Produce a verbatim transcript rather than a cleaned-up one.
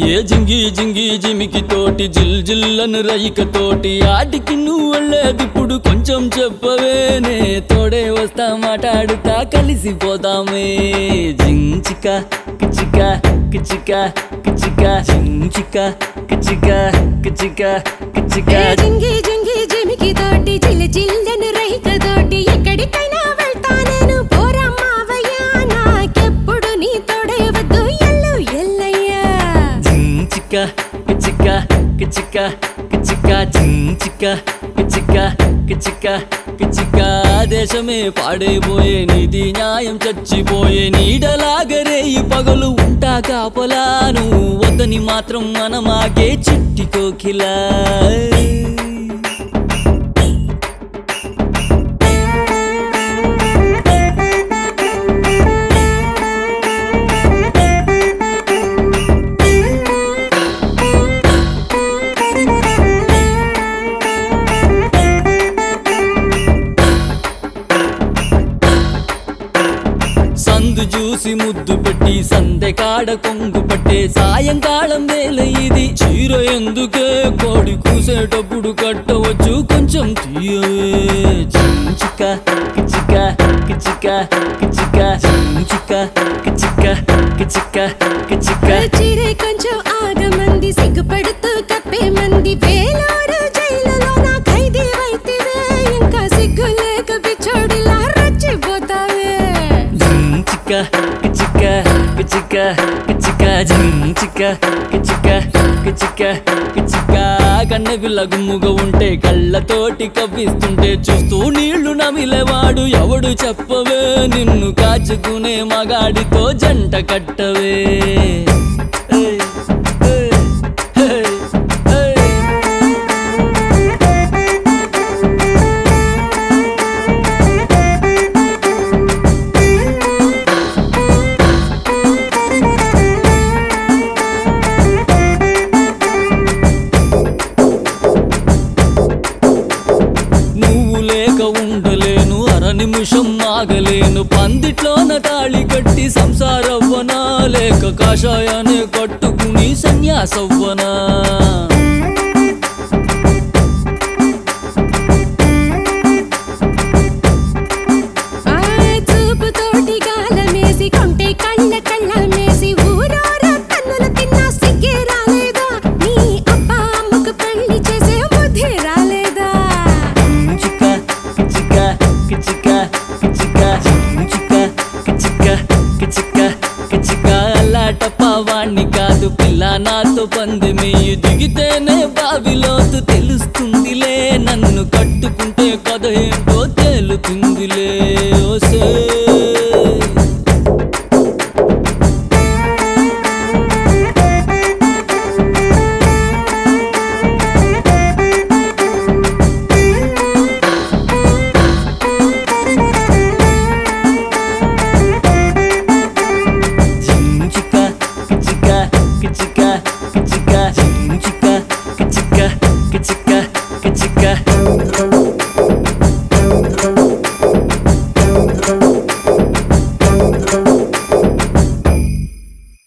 ఏ జింగి జింగి జిమికి తోటి జిల్ జిల్లను రైక తోటి ఆటికి నువ్వు వెళ్ళేదిప్పుడు కొంచెం చెప్పవేనే తోడే వస్తా మాట్లాడుతా కలిసిపోతామే జించిక కిచిక కిచిక కిచిక జించిక కిచిక కిచిక కిచిక జింగి జింగి జిమికి తోటి జిల్ జిల్లను రైక తోటి ఎక్కడికైనా వెళ్తా నేను పోరా మావయ్య నాకెప్పుడు నీ తోడే వద్దు ఎల్లు ఎల్లయ్యా జించిక కిచిక కిచిక కిచిక జించిక కిచిక కిచిక కిచిక దేశమే పాడైపోయే నీతి న్యాయం చచ్చిపోయే నీడలాగరే ఈ పగలు ఉంటా కాపలాను వద్దని మాత్రం మనమాగే చిట్టి కోకిలా సందు చూసి ముద్దు పెట్టి సందె కాడ కొంగు పట్టే సాయంకాలం వేళ ఇది చీర ఎందుకే కోడి కూసేటప్పుడు కట్టవచ్చు కొంచెం తీయవే జించిక కిచిక కిచిక కిచిక జించిక కిచిక కిచిక కిచిక చిరే కొంచెం ఆగమంది సిగ్గుపడుతూ కప్పే మంది వేలారు జైలులో నా ఖైదీ వైతివే ఇంకా సిగ్గు లేక పిచ్చోడిలా రచ్చిపోతావే జించిక కిచిక కిచిక కిచిక జించిక కిచిక కిచిక కిచిక కన్నె పిల్ల గుమ్ముగా ఉంటే కళ్ళతోటి కవ్విస్తుంటే చూస్తూ నీళ్లు నమిలేవాడు ఎవడు చెప్పవే నిన్ను కాచుకునే మగాడితో జంట కట్టవే ఏయ్, ఏయ్, ఏయ్, ఏయ్. నువ్వు లేక ఉండలేను అర నిమిషం ఆగలేను పందిట్లోన తాళి కట్టి సంసారవ్వనా లేక కాషాయాన్ని కట్టుకుని సన్యాసవ్వనా ఆ చూపుతోటి గాలమేసి కొంటే కళ్ళ కళ్ళమేసి ఊరారా కన్నుల తిన్నా సిగ్గే రాలేదా నీ అబ్బా అమ్మకు పెళ్లి చేసే బుద్ధి రాలేదా జించిక కిచిక కిచిక కిచిక జించిక కిచిక కిచిక కిచిక అల్లాటప్పవాణ్ణి కాదు పిల్ల నాతో పందెమేయు దిగితేనే బావిలోతు తెలుస్తుందిలే నన్ను కట్టుకుంటే కథ ఏంటో